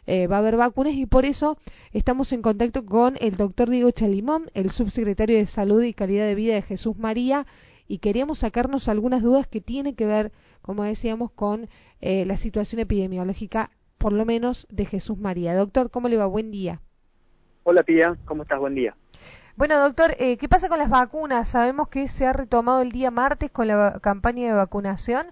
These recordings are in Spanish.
va a haber vacunas y por eso estamos en contacto con el doctor Diego Chalimón, el subsecretario de Salud y Calidad de Vida de Jesús María, y queríamos sacarnos algunas dudas que tienen que ver, como decíamos, con la situación epidemiológica, por lo menos de Jesús María. Doctor, ¿cómo le va? Buen día. Hola Pía, ¿cómo estás? Buen día. Bueno, doctor, ¿qué pasa con las vacunas? Sabemos que se ha retomado el día martes con la campaña de vacunación.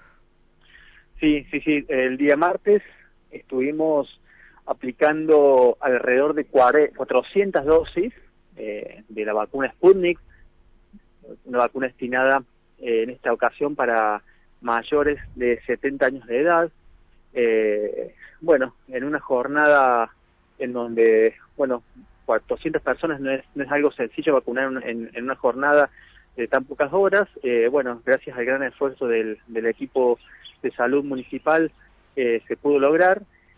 Sí, el día martes estuvimos aplicando alrededor de 400 dosis de la vacuna Sputnik, una vacuna destinada en esta ocasión para mayores de 70 años de edad. Bueno, en una jornada en donde, 400 personas no es algo sencillo vacunar en una jornada de tan pocas horas. Bueno, gracias al gran esfuerzo del equipo de salud municipal se pudo lograr.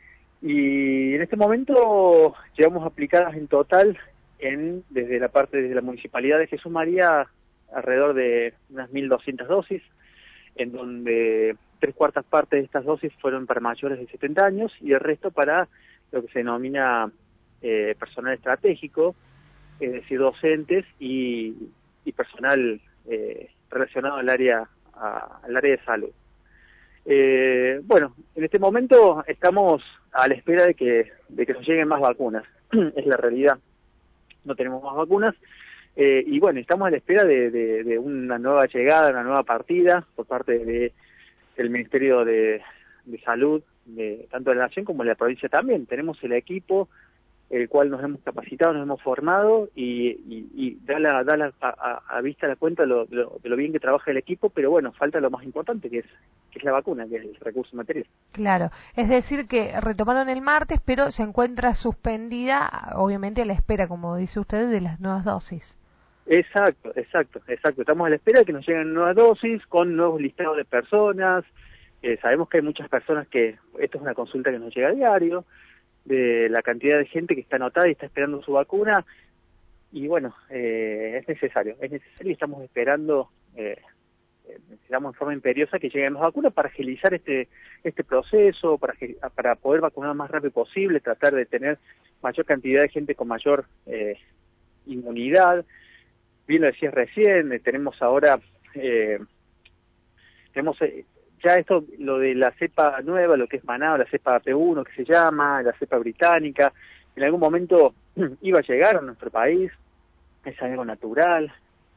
Y en este momento llevamos aplicadas en total, desde la Municipalidad de Jesús María, alrededor de unas 1.200 dosis, en donde 3/4 partes de estas dosis fueron para mayores de 70 años y el resto para lo que se denomina personal estratégico, es decir, docentes y personal relacionado al área de salud. Bueno, en este momento estamos a la espera de que nos lleguen más vacunas. Es la realidad. No tenemos más vacunas. Y bueno, estamos a la espera de una nueva llegada, una nueva partida por parte del Ministerio de Salud, tanto de la Nación como de la provincia también. Tenemos el equipo, el cual nos hemos capacitado, nos hemos formado y da a vista la cuenta de lo bien que trabaja el equipo, pero bueno, falta lo más importante, que es la vacuna, que es el recurso material. Claro, es decir que retomaron el martes, pero se encuentra suspendida, obviamente a la espera, como dice usted, de las nuevas dosis. Exacto. Estamos a la espera de que nos lleguen nuevas dosis, con nuevos listados de personas. Sabemos que hay muchas personas esto es una consulta que nos llega a diario, de la cantidad de gente que está anotada y está esperando su vacuna, y bueno, es necesario y estamos esperando, necesitamos en forma imperiosa que lleguen las vacunas para agilizar este proceso, para poder vacunar lo más rápido posible, tratar de tener mayor cantidad de gente con mayor inmunidad. Bien lo decías recién, tenemos ahora, ya esto, lo de la cepa nueva, lo que es Manao, la cepa P1 que se llama, la cepa británica, en algún momento iba a llegar a nuestro país, es algo natural.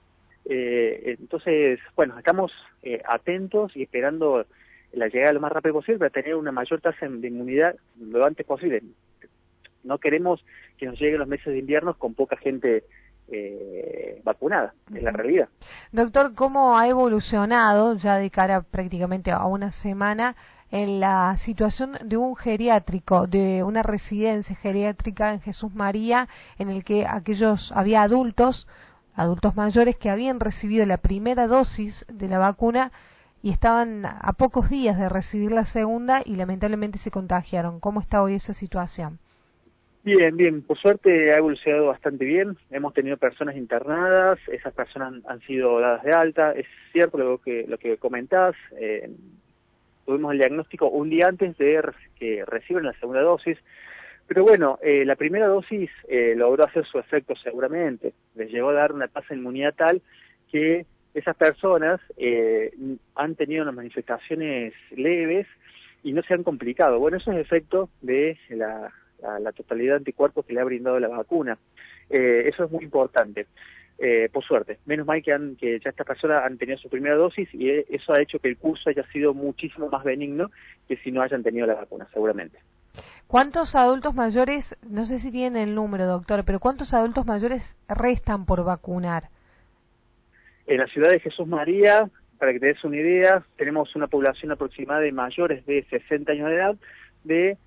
Entonces, bueno, estamos atentos y esperando la llegada lo más rápido posible para tener una mayor tasa de inmunidad lo antes posible. No queremos que nos lleguen los meses de invierno con poca gente vacunada, es la realidad. Doctor, ¿cómo ha evolucionado ya de cara prácticamente a una semana en la situación de un geriátrico, de una residencia geriátrica en Jesús María, en el que había adultos mayores que habían recibido la primera dosis de la vacuna y estaban a pocos días de recibir la segunda y lamentablemente se contagiaron? ¿Cómo está hoy esa situación? Bien, por suerte ha evolucionado bastante bien, hemos tenido personas internadas, esas personas han sido dadas de alta, es cierto lo que comentás, tuvimos el diagnóstico un día antes de que reciban la segunda dosis, pero bueno, la primera dosis logró hacer su efecto seguramente, les llegó a dar una tasa de inmunidad tal que esas personas han tenido unas manifestaciones leves y no se han complicado. Bueno, eso es efecto de la totalidad de anticuerpos que le ha brindado la vacuna. Eso es muy importante, por suerte. Menos mal que ya estas personas han tenido su primera dosis y eso ha hecho que el curso haya sido muchísimo más benigno que si no hayan tenido la vacuna, seguramente. ¿Cuántos adultos mayores, no sé si tienen el número, doctor, pero cuántos adultos mayores restan por vacunar? En la ciudad de Jesús María, para que te des una idea, tenemos una población aproximada de mayores de 60 años de edad de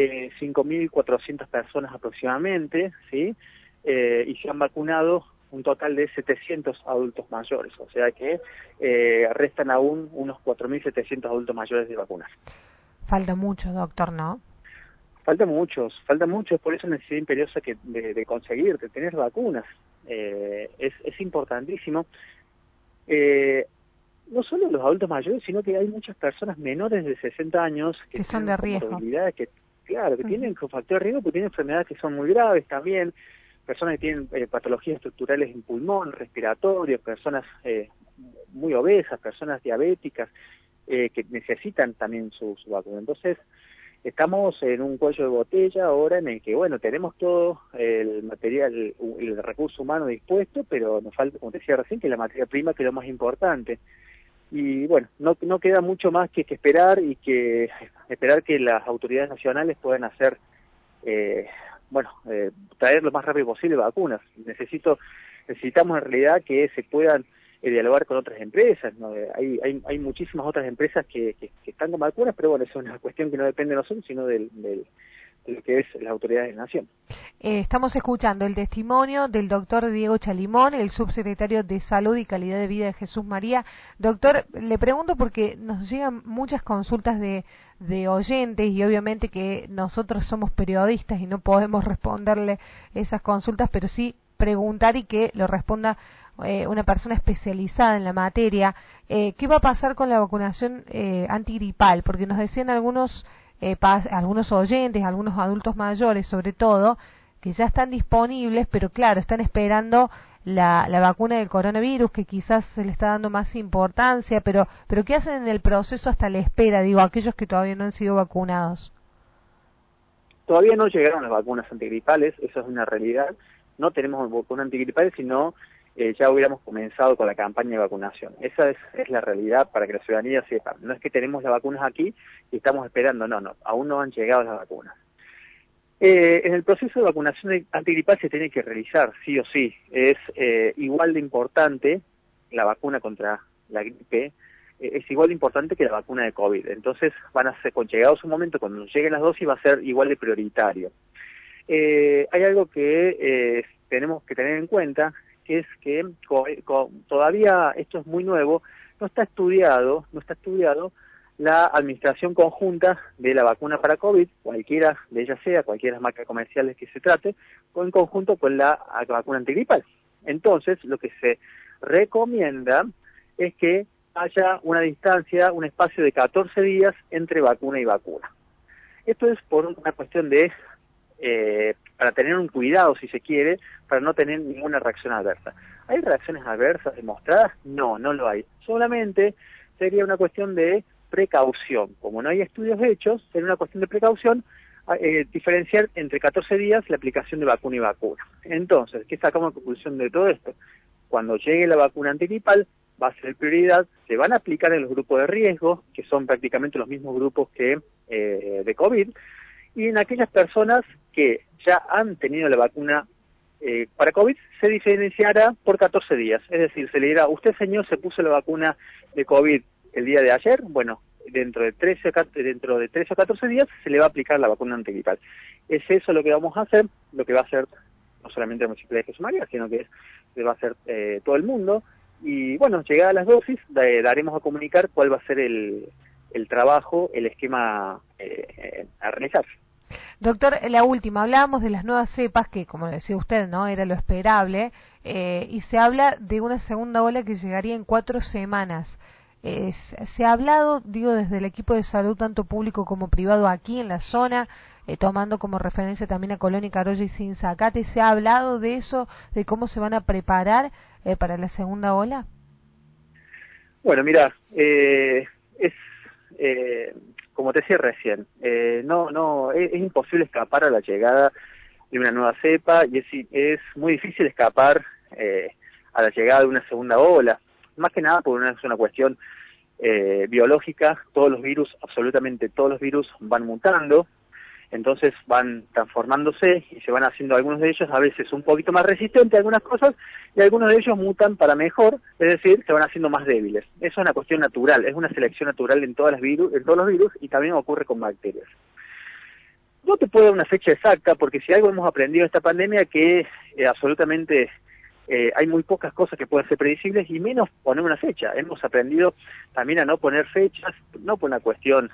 5.400 personas aproximadamente, ¿sí? Y se han vacunado un total de 700 adultos mayores, o sea que restan aún unos 4.700 adultos mayores de vacunar. Falta mucho, doctor, ¿no? Faltan muchos, por eso necesidad imperiosa de conseguir, de tener vacunas. Es importantísimo. No solo los adultos mayores, sino que hay muchas personas menores de 60 años que son de riesgo. claro, que tienen factor de riesgo porque tienen enfermedades que son muy graves también, personas que tienen patologías estructurales en pulmón, respiratorio, personas muy obesas, personas diabéticas, que necesitan también su vacuna. Entonces, estamos en un cuello de botella ahora en el que, bueno, tenemos todo el material, el recurso humano dispuesto, pero nos falta, como te decía recién, que la materia prima, que es lo más importante. Y bueno, no queda mucho más que esperar y que esperar que las autoridades nacionales puedan hacer, traer lo más rápido posible vacunas. Necesitamos en realidad que se puedan dialogar con otras empresas, ¿no? Hay muchísimas otras empresas que están con vacunas, pero bueno, eso es una cuestión que no depende de nosotros, sino de lo que es las autoridades de la nación. Estamos escuchando el testimonio del doctor Diego Chalimón, el subsecretario de Salud y Calidad de Vida de Jesús María. Doctor, le pregunto porque nos llegan muchas consultas de oyentes y obviamente que nosotros somos periodistas y no podemos responderle esas consultas, pero sí preguntar y que lo responda una persona especializada en la materia. ¿Qué va a pasar con la vacunación antigripal? Porque nos decían algunos oyentes, algunos adultos mayores sobre todo, que ya están disponibles, pero claro, están esperando la vacuna del coronavirus, que quizás se le está dando más importancia, pero ¿qué hacen en el proceso hasta la espera, digo, aquellos que todavía no han sido vacunados? Todavía no llegaron las vacunas antigripales, eso es una realidad. No tenemos vacunas antigripales, sino ya hubiéramos comenzado con la campaña de vacunación. Esa es la realidad para que la ciudadanía sepa. No es que tenemos las vacunas aquí y estamos esperando, no, aún no han llegado las vacunas. En el proceso de vacunación antigripal se tiene que realizar, sí o sí. Es igual de importante la vacuna contra la gripe, es igual de importante que la vacuna de COVID. Entonces van a ser, con llegado su momento, cuando nos lleguen las dosis, va a ser igual de prioritario. Hay algo que tenemos que tener en cuenta, que es que todavía esto es muy nuevo, no está estudiado la administración conjunta de la vacuna para COVID, cualquiera de ellas sea, cualquiera de las marcas comerciales que se trate, o en conjunto con la vacuna antigripal. Entonces, lo que se recomienda es que haya una distancia, un espacio de 14 días entre vacuna y vacuna. Esto es por una cuestión de para tener un cuidado, si se quiere, para no tener ninguna reacción adversa. ¿Hay reacciones adversas demostradas? No lo hay. Solamente sería una cuestión de precaución. Como no hay estudios hechos, sería una cuestión de precaución diferenciar entre 14 días la aplicación de vacuna y vacuna. Entonces, ¿qué sacamos de conclusión de todo esto? Cuando llegue la vacuna antigripal, va a ser prioridad, se van a aplicar en los grupos de riesgo, que son prácticamente los mismos grupos que de COVID, y en aquellas personas que ya han tenido la vacuna para COVID se diferenciará por 14 días. Es decir, se le dirá, usted señor se puso la vacuna de COVID el día de ayer, bueno, dentro de 13 o 14 días se le va a aplicar la vacuna antigripal. Es eso lo que vamos a hacer, lo que va a hacer no solamente la Municipalidad de Jesús María, sino que se va a hacer todo el mundo. Y bueno, llegadas las dosis, daremos a comunicar cuál va a ser el trabajo, el esquema a realizar. Doctor, la última, hablábamos de las nuevas cepas, que como decía usted, no era lo esperable, y se habla de una segunda ola que llegaría en 4 semanas. Se ha hablado, digo, desde el equipo de salud, tanto público como privado, aquí en la zona, tomando como referencia también a Colonia, Carolla y Sinzacate, ¿se ha hablado de eso, de cómo se van a preparar para la segunda ola? Bueno, mira, como te decía recién, es imposible escapar a la llegada de una nueva cepa y es muy difícil escapar a la llegada de una segunda ola, más que nada por una cuestión biológica. Todos los virus, absolutamente todos los virus van mutando, entonces van transformándose y se van haciendo algunos de ellos a veces un poquito más resistentes a algunas cosas y algunos de ellos mutan para mejor, es decir, se van haciendo más débiles. Eso es una cuestión natural, es una selección natural en todos los virus y también ocurre con bacterias. No te puedo dar una fecha exacta porque si algo hemos aprendido en esta pandemia que absolutamente hay muy pocas cosas que pueden ser predecibles y menos poner una fecha. Hemos aprendido también a no poner fechas, no por una cuestión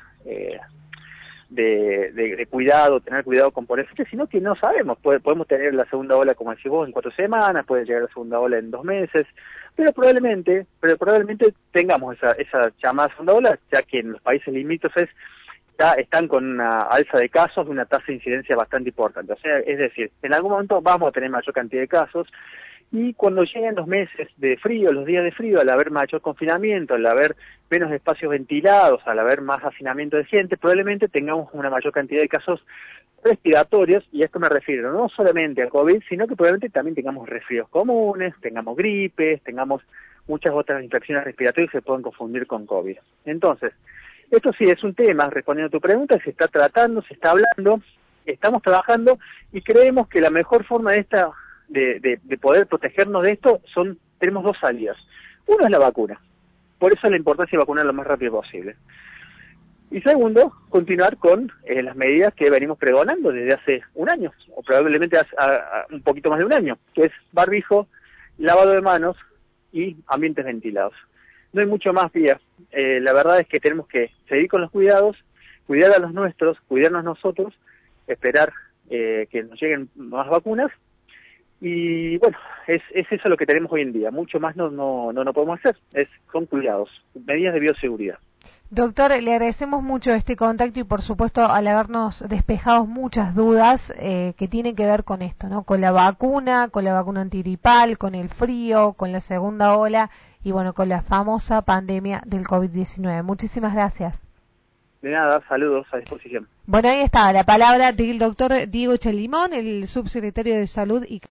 de cuidado, tener cuidado con poner fechas, sino que no sabemos. Podemos tener la segunda ola, como decís vos, en 4 semanas, puede llegar la segunda ola en 2 meses, pero probablemente tengamos esa llamada segunda ola, ya que en los países limítrofes ya están con una alza de casos, una tasa de incidencia bastante importante. O sea, es decir, en algún momento vamos a tener mayor cantidad de casos, y cuando lleguen los meses de frío, los días de frío, al haber mayor confinamiento, al haber menos espacios ventilados, al haber más hacinamiento de gente, probablemente tengamos una mayor cantidad de casos respiratorios, y a esto me refiero no solamente a COVID, sino que probablemente también tengamos resfríos comunes, tengamos gripes, tengamos muchas otras infecciones respiratorias que se pueden confundir con COVID. Entonces, esto sí es un tema, respondiendo a tu pregunta, se está tratando, se está hablando, estamos trabajando, y creemos que la mejor forma de poder protegernos de esto tenemos dos salidas. Uno es la vacuna, por eso la importancia de vacunar lo más rápido posible. Y segundo, continuar con las medidas que venimos pregonando desde hace un año, o probablemente un poquito más de un año, que es barbijo, lavado de manos y ambientes ventilados. No hay mucho más vía. La verdad es que tenemos que seguir con los cuidados, cuidar a los nuestros, cuidarnos nosotros, esperar que nos lleguen más vacunas. Y bueno, es eso lo que tenemos hoy en día. Mucho más no podemos hacer. Son cuidados, medidas de bioseguridad. Doctor, le agradecemos mucho este contacto y por supuesto al habernos despejado muchas dudas que tienen que ver con esto, ¿no? Con la vacuna antigripal, con el frío, con la segunda ola y bueno, con la famosa pandemia del COVID-19. Muchísimas gracias. De nada, saludos, a disposición. Bueno, ahí está la palabra del doctor Diego Chalimón, el subsecretario de Salud y